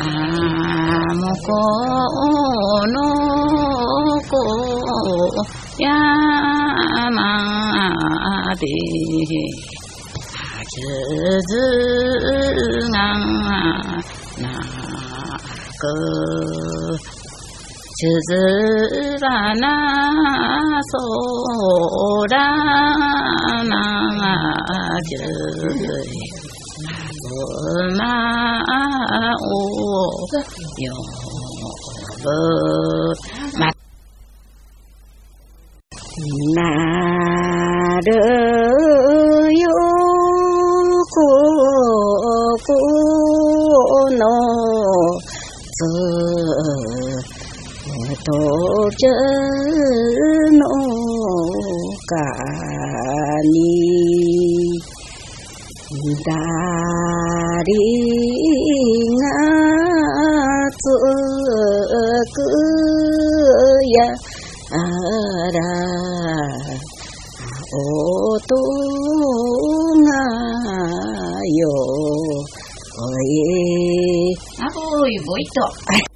向こうの子山で数がなくつづらな空なじゅ馬を呼ぶなるよここのつとじのかにだりがつくやら音がよい。あ、ボイボイと。